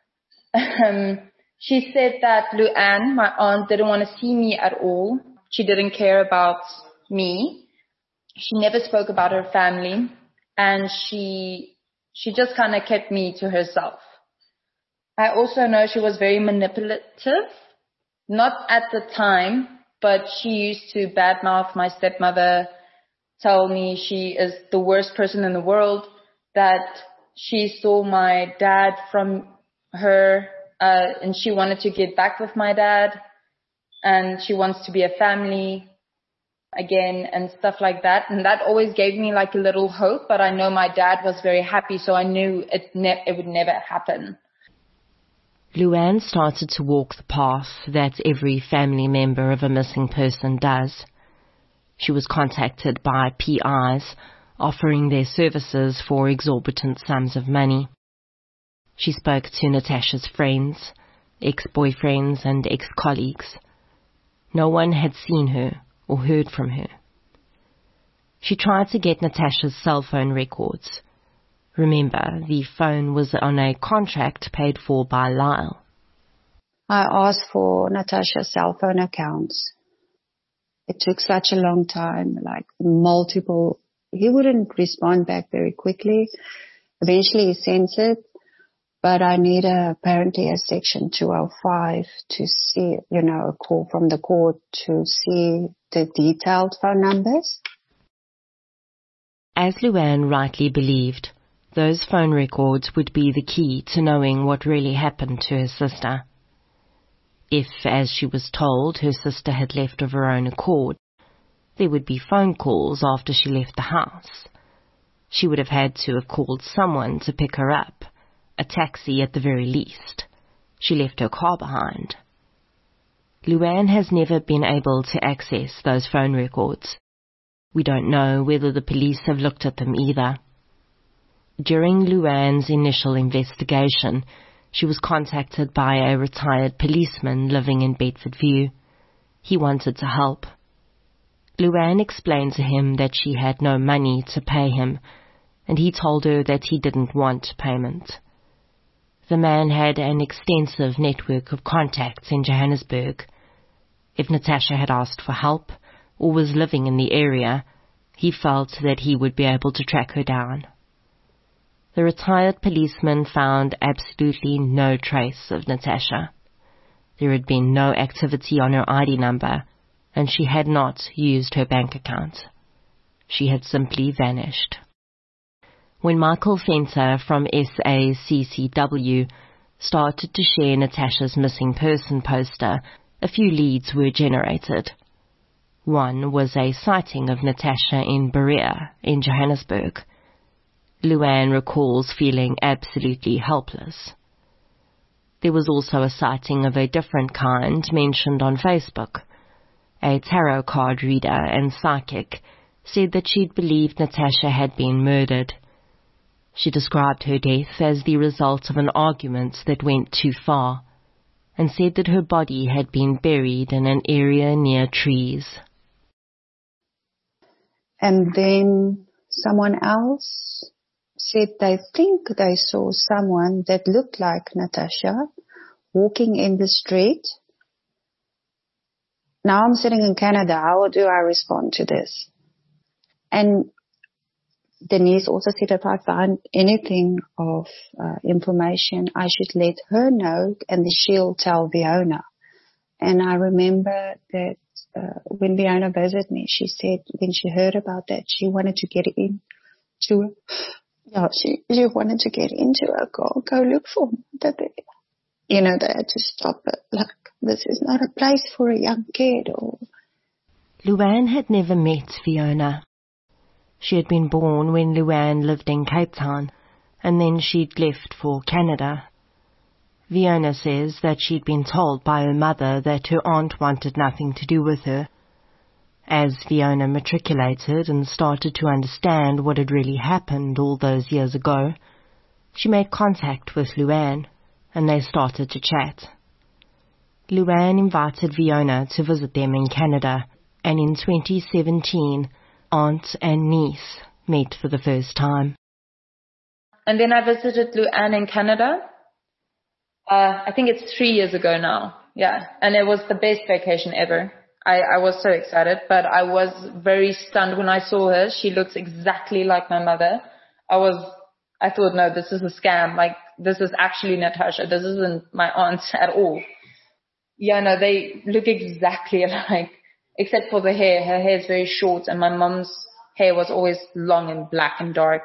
She said that Luann, my aunt, didn't want to see me at all. She didn't care about me. She never spoke about her family. And she just kind of kept me to herself. I also know she was very manipulative. Not at the time, but she used to badmouth my stepmother, tell me she is the worst person in the world, that she stole my dad from her, and she wanted to get back with my dad, and she wants to be a family again and stuff like that. And that always gave me like a little hope, but I know my dad was very happy, so I knew it would never happen. Luann started to walk the path that every family member of a missing person does. She was contacted by PIs offering their services for exorbitant sums of money. She spoke to Natasha's friends, ex-boyfriends and ex-colleagues. No one had seen her or heard from her. She tried to get Natasha's cell phone records. Remember, the phone was on a contract paid for by Lyle. I asked for Natasha's cell phone accounts. It took such a long time, like multiple. He wouldn't respond back very quickly. Eventually he sent it, but I need apparently a Section 205 to see, a call from the court to see the detailed phone numbers. As Luann rightly believed, those phone records would be the key to knowing what really happened to her sister. If, as she was told, her sister had left of her own accord, there would be phone calls after she left the house. She would have had to have called someone to pick her up, a taxi at the very least. She left her car behind. Luann has never been able to access those phone records. We don't know whether the police have looked at them either. During Luann's initial investigation, she was contacted by a retired policeman living in Bedfordview. He wanted to help. Luann explained to him that she had no money to pay him, and he told her that he didn't want payment. The man had an extensive network of contacts in Johannesburg. If Natasha had asked for help or was living in the area, he felt that he would be able to track her down. The retired policeman found absolutely no trace of Natasha. There had been no activity on her ID number, and she had not used her bank account. She had simply vanished. When Michael Fenter from SACCW started to share Natasha's missing person poster, a few leads were generated. One was a sighting of Natasha in Berea in Johannesburg. Luann recalls feeling absolutely helpless. There was also a sighting of a different kind mentioned on Facebook. A tarot card reader and psychic said that she'd believed Natasha had been murdered. She described her death as the result of an argument that went too far, and said that her body had been buried in an area near trees. And then someone else said they think they saw someone that looked like Natasha walking in the street. Now I'm sitting in Canada. How do I respond to this? And Denise also said if I find anything of information, I should let her know and she'll tell Fiona. And I remember that when Fiona visited me, she said when she heard about that, she wanted to get into she wanted to get into a car, go look for me. That they had to stop it. Like, this is not a place for a young kid. Luann had never met Fiona. She had been born when Luann lived in Cape Town, and then she'd left for Canada. Fiona says that she'd been told by her mother that her aunt wanted nothing to do with her. As Fiona matriculated and started to understand what had really happened all those years ago, she made contact with Luann, and they started to chat. Luann invited Fiona to visit them in Canada, and in 2017, aunt and niece met for the first time. And then I visited Luann in Canada. I think it's 3 years ago now. Yeah. And it was the best vacation ever. I was so excited, but I was very stunned when I saw her. She looks exactly like my mother. I thought, no, this is a scam. Like, this is actually Natasha. This isn't my aunt at all. Yeah, no, they look exactly alike, except for the hair. Her hair is very short, and my mom's hair was always long and black and dark.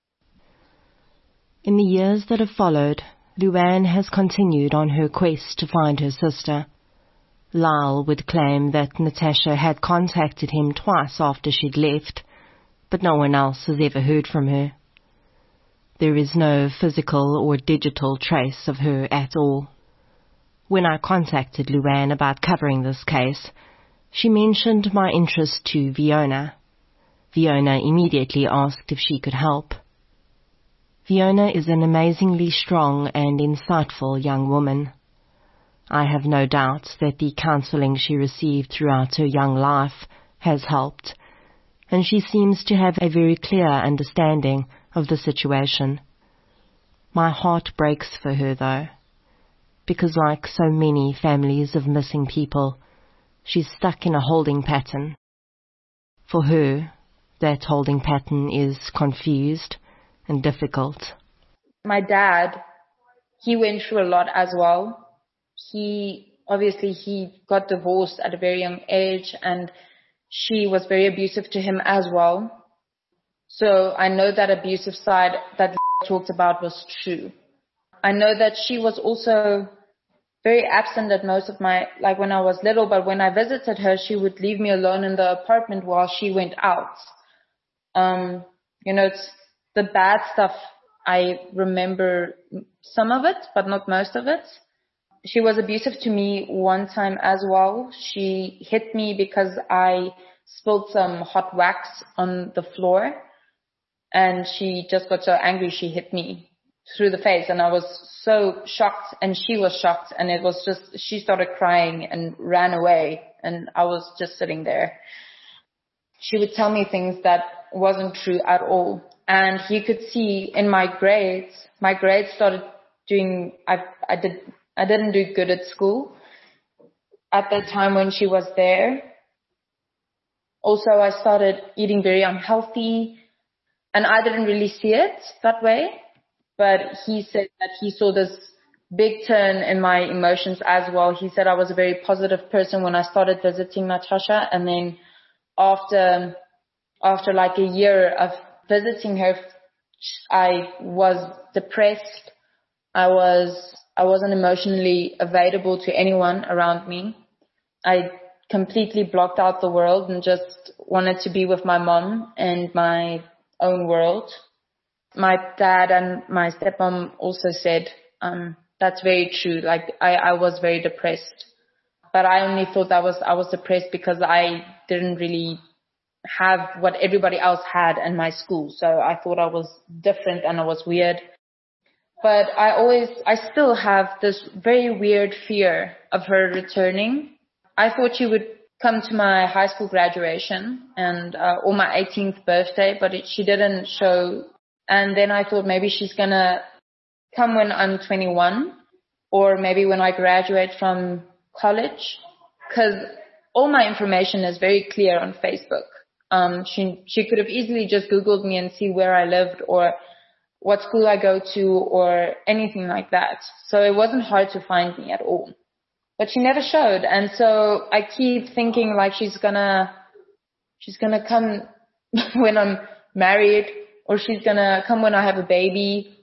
In the years that have followed, Luann has continued on her quest to find her sister. Lyle would claim that Natasha had contacted him twice after she'd left, but no one else has ever heard from her. There is no physical or digital trace of her at all. When I contacted Luann about covering this case, she mentioned my interest to Fiona. Fiona immediately asked if she could help. Fiona is an amazingly strong and insightful young woman. I have no doubt that the counselling she received throughout her young life has helped, and she seems to have a very clear understanding of the situation. My heart breaks for her, though, because like so many families of missing people, she's stuck in a holding pattern. For her, that holding pattern is confused and difficult. My dad, he went through a lot as well. He got divorced at a very young age, and she was very abusive to him as well. So I know that abusive side that talked about was true. I know that she was also very absent at most of like when I was little, but when I visited her, she would leave me alone in the apartment while she went out. It's the bad stuff. I remember some of it, but not most of it. She was abusive to me one time as well. She hit me because I spilled some hot wax on the floor, and she just got so angry she hit me through the face, and I was so shocked, and she was shocked, and it was just, she started crying and ran away, and I was just sitting there. She would tell me things that wasn't true at all, and he could see in my grades started doing, I didn't do good at school at the time when she was there. Also, I started eating very unhealthy, and I didn't really see it that way, but he said that he saw this big turn in my emotions as well. He said I was a very positive person when I started visiting Natasha, and then after like a year of visiting her, I was depressed. I wasn't emotionally available to anyone around me. I completely blocked out the world and just wanted to be with my mom and my own world. My dad and my stepmom also said, that's very true. Like I was very depressed, but I only thought I was depressed because I didn't really have what everybody else had in my school. So I thought I was different and I was weird. But I still have this very weird fear of her returning. I thought she would come to my high school graduation and or my 18th birthday, but she didn't show. And then I thought maybe she's gonna come when I'm 21, or maybe when I graduate from college, because all my information is very clear on Facebook. She could have easily just Googled me and see where I lived or what school I go to or anything like that. So it wasn't hard to find me at all. But she never showed, and so I keep thinking like she's gonna come when I'm married, or she's gonna come when I have a baby.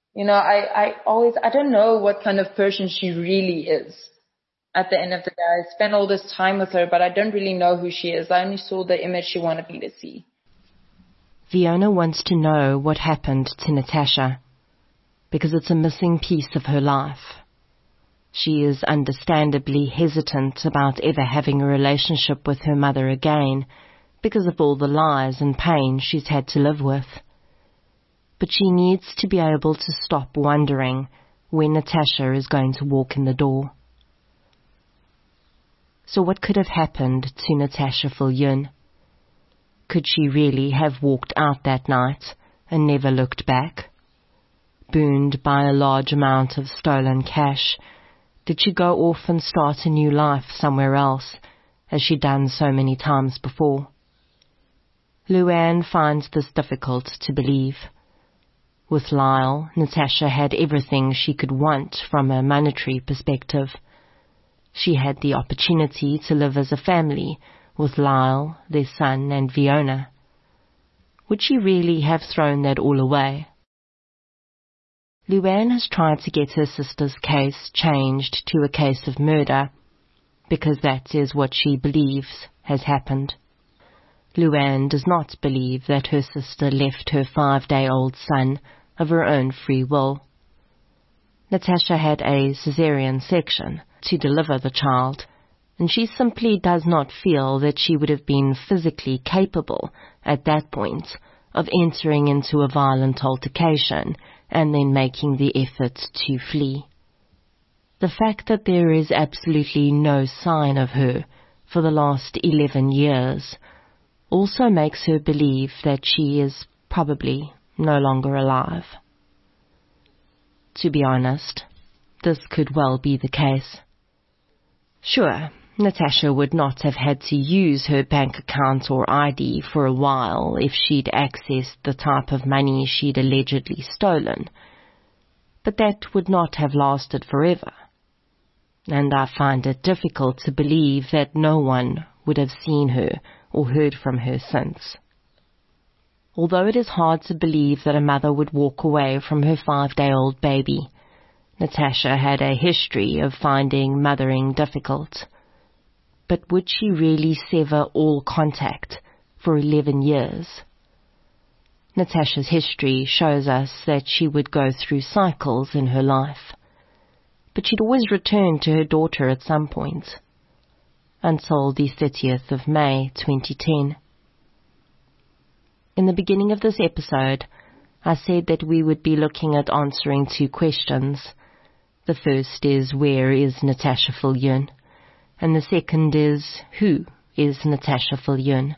I don't know what kind of person she really is. At the end of the day, I spent all this time with her, but I don't really know who she is. I only saw the image she wanted me to see. Fiona wants to know what happened to Natasha, because it's a missing piece of her life. She is understandably hesitant about ever having a relationship with her mother again, because of all the lies and pain she's had to live with. But she needs to be able to stop wondering when Natasha is going to walk in the door. So what could have happened to Natasha Viljoen? Could she really have walked out that night and never looked back? Booned by a large amount of stolen cash, did she go off and start a new life somewhere else, as she'd done so many times before? Luann finds this difficult to believe. With Lyle, Natasha had everything she could want from a monetary perspective. She had the opportunity to live as a family with Lyle, their son, and Fiona. Would she really have thrown that all away? Luann has tried to get her sister's case changed to a case of murder, because that is what she believes has happened. Luann does not believe that her sister left her 5-day-old son of her own free will. Natasha had a caesarean section to deliver the child, and she simply does not feel that she would have been physically capable at that point of entering into a violent altercation and then making the effort to flee. The fact that there is absolutely no sign of her for the last 11 years also makes her believe that she is probably no longer alive. To be honest, this could well be the case. Sure, Natasha would not have had to use her bank account or ID for a while if she'd accessed the type of money she'd allegedly stolen, but that would not have lasted forever. And I find it difficult to believe that no one would have seen her or heard from her since. Although it is hard to believe that a mother would walk away from her 5-day-old baby, Natasha had a history of finding mothering difficult. But would she really sever all contact for 11 years? Natasha's history shows us that she would go through cycles in her life, but she'd always return to her daughter at some point, until the 30th of May 2010. In the beginning of this episode, I said that we would be looking at answering 2 questions. The first is, where is Natasha Viljoen? And the second is, who is Natasha Viljoen?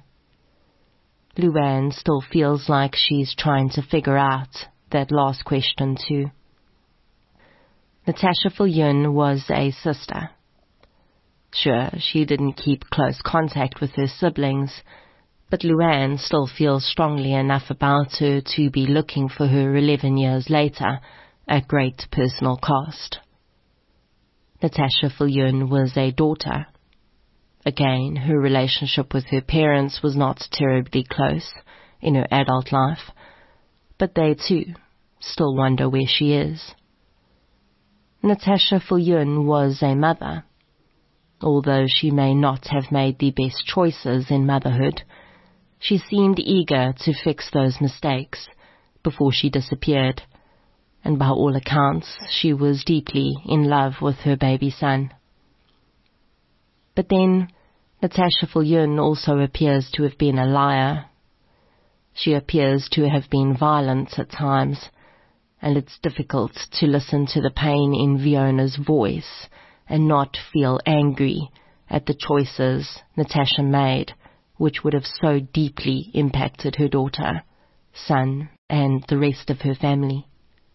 Luann still feels like she's trying to figure out that last question too. Natasha Viljoen was a sister. Sure, she didn't keep close contact with her siblings, but Luann still feels strongly enough about her to be looking for her 11 years later at great personal cost. Natasha Viljoen was a daughter. Again, her relationship with her parents was not terribly close in her adult life, but they too still wonder where she is. Natasha Viljoen was a mother. Although she may not have made the best choices in motherhood, she seemed eager to fix those mistakes before she disappeared, and by all accounts, she was deeply in love with her baby son. But then, Natasha Viljoen also appears to have been a liar. She appears to have been violent at times, and it's difficult to listen to the pain in Fiona's voice and not feel angry at the choices Natasha made, which would have so deeply impacted her daughter, son, and the rest of her family.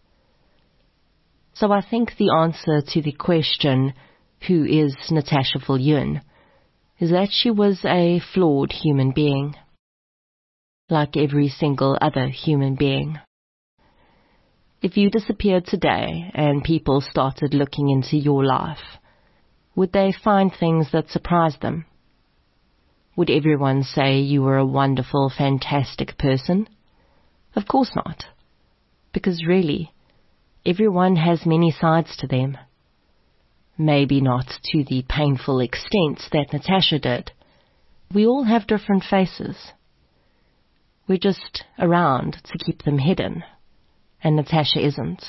So I think the answer to the question, who is Natasha Viljoen, is that she was a flawed human being, like every single other human being. If you disappeared today and people started looking into your life, would they find things that surprised them? Would everyone say you were a wonderful, fantastic person? Of course not, because really, everyone has many sides to them. Maybe not to the painful extent that Natasha did. We all have different faces. We're just around to keep them hidden, and Natasha isn't.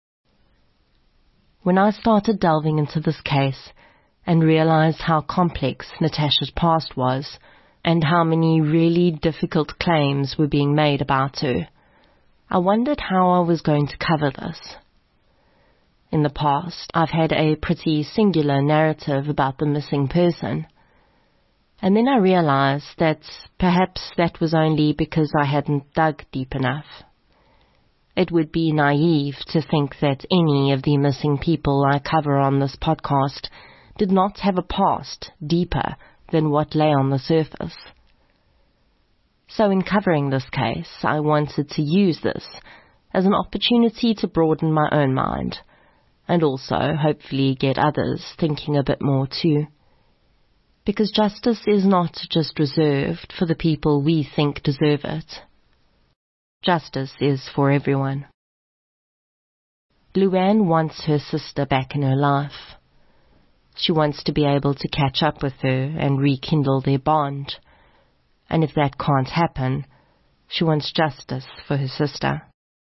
When I started delving into this case and realized how complex Natasha's past was and how many really difficult claims were being made about her, I wondered how I was going to cover this. In the past, I've had a pretty singular narrative about the missing person. And then I realized that perhaps that was only because I hadn't dug deep enough. It would be naive to think that any of the missing people I cover on this podcast did not have a past deeper than what lay on the surface. So in covering this case, I wanted to use this as an opportunity to broaden my own mind, and also, hopefully, get others thinking a bit more too. Because justice is not just reserved for the people we think deserve it. Justice is for everyone. Luann wants her sister back in her life. She wants to be able to catch up with her and rekindle their bond. And if that can't happen, she wants justice for her sister.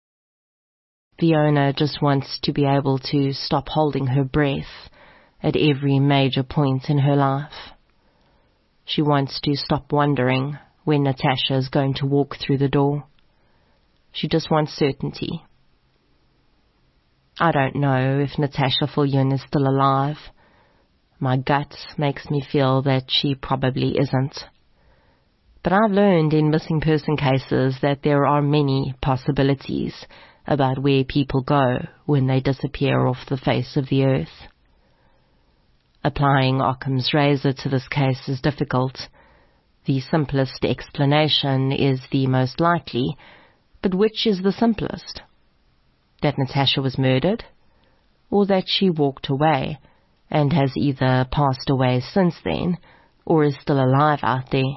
Fiona just wants to be able to stop holding her breath at every major point in her life. She wants to stop wondering when Natasha is going to walk through the door. She just wants certainty. I don't know if Natasha Viljoen is still alive. My gut makes me feel that she probably isn't. But I've learned in missing person cases that there are many possibilities about where people go when they disappear off the face of the earth. Applying Occam's razor to this case is difficult. The simplest explanation is the most likely, but which is the simplest? That Natasha was murdered, or that she walked away and has either passed away since then or is still alive out there?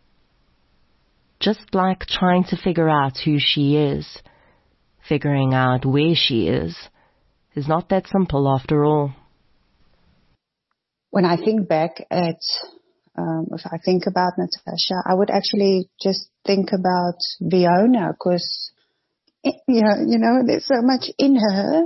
Just like trying to figure out who she is, figuring out where she is not that simple after all. When I think back at, if I think about Natasha, I would actually just think about Fiona, because you know, there's so much in her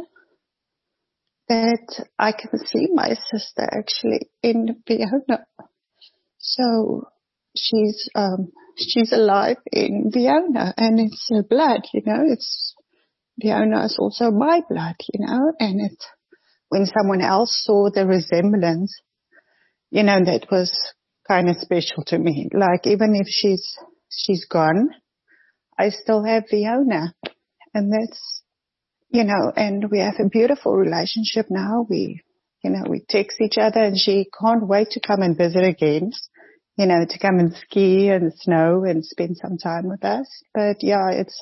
that I can see my sister actually in Fiona. So she's alive in Fiona, and it's her blood, you know. It's Fiona is also my blood, you know. And it, when someone else saw the resemblance, you know, that was kind of special to me. Like, even if she's gone, I still have Fiona. And that's, you know, and we have a beautiful relationship now. We text each other, and she can't wait to come and visit again, you know, to come and ski and snow and spend some time with us. But yeah, it's,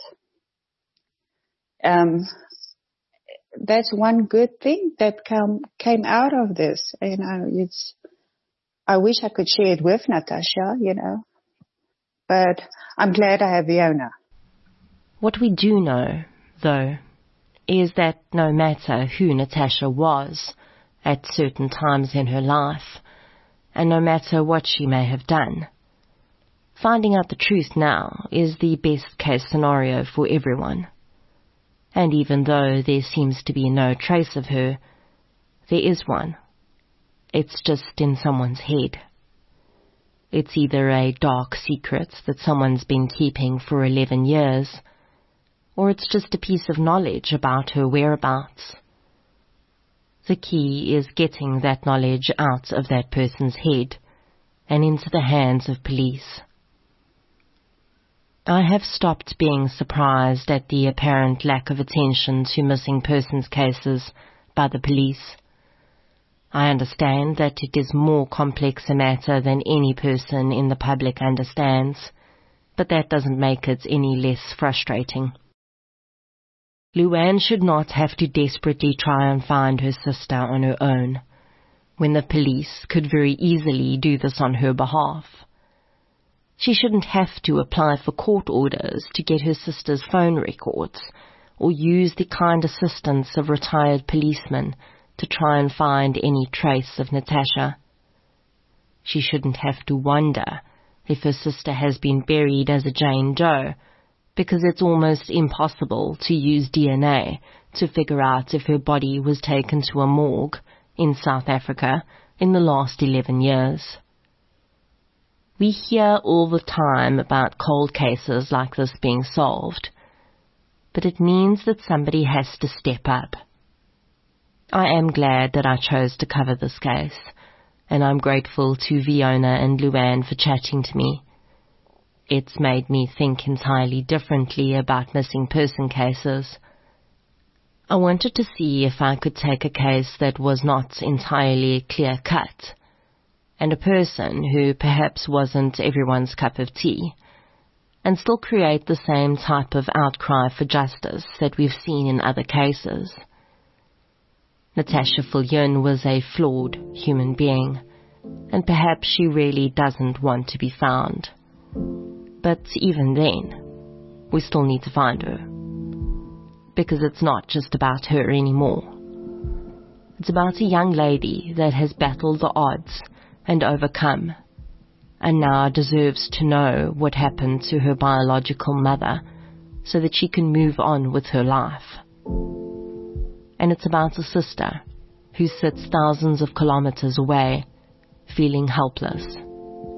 that's one good thing that came out of this. You know, I wish I could share it with Natasha, you know, but I'm glad I have Fiona. What we do know, though, is that no matter who Natasha was at certain times in her life, and no matter what she may have done, finding out the truth now is the best case scenario for everyone. And even though there seems to be no trace of her, there is one. It's just in someone's head. It's either a dark secret that someone's been keeping for 11 years, or it's just a piece of knowledge about her whereabouts. The key is getting that knowledge out of that person's head and into the hands of police. I have stopped being surprised at the apparent lack of attention to missing persons cases by the police. I understand that it is more complex a matter than any person in the public understands, but that doesn't make it any less frustrating. Luann should not have to desperately try and find her sister on her own, when the police could very easily do this on her behalf. She shouldn't have to apply for court orders to get her sister's phone records, or use the kind assistance of retired policemen to try and find any trace of Natasha. She shouldn't have to wonder if her sister has been buried as a Jane Doe, because it's almost impossible to use DNA to figure out if her body was taken to a morgue in South Africa in the last 11 years. We hear all the time about cold cases like this being solved, but it means that somebody has to step up. I am glad that I chose to cover this case, and I'm grateful to Fiona and Luann for chatting to me. It's made me think entirely differently about missing person cases. I wanted to see if I could take a case that was not entirely clear-cut, and a person who perhaps wasn't everyone's cup of tea, and still create the same type of outcry for justice that we've seen in other cases. Natasha Viljoen was a flawed human being, and perhaps she really doesn't want to be found. But even then, we still need to find her. Because it's not just about her anymore. It's about a young lady that has battled the odds and overcome, and now deserves to know what happened to her biological mother so that she can move on with her life. And it's about a sister who sits thousands of kilometers away, feeling helpless.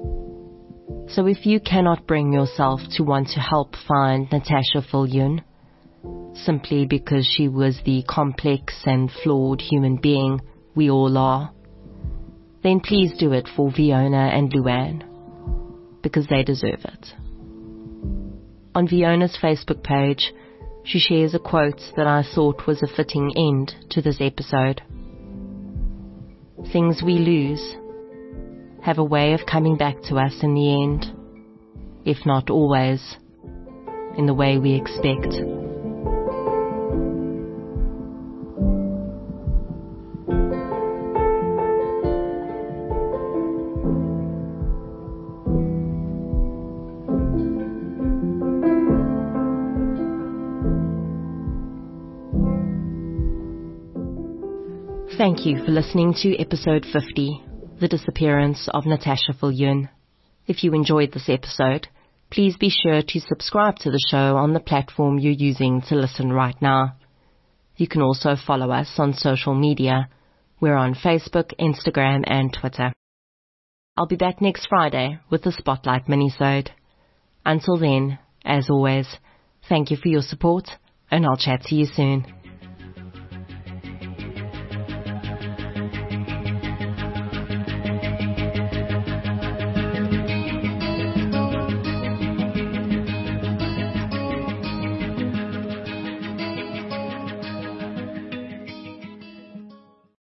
So if you cannot bring yourself to want to help find Natasha Viljoen, simply because she was the complex and flawed human being we all are, then please do it for Fiona and Luann, because they deserve it. On Fiona's Facebook page, she shares a quote that I thought was a fitting end to this episode. Things we lose have a way of coming back to us in the end, if not always, in the way we expect. Thank you for listening to episode 50, The Disappearance of Natasha Viljoen. If you enjoyed this episode, please be sure to subscribe to the show on the platform you're using to listen right now. You can also follow us on social media. We're on Facebook, Instagram, and Twitter. I'll be back next Friday with the Spotlight minisode. Until then, as always, thank you for your support, and I'll chat to you soon.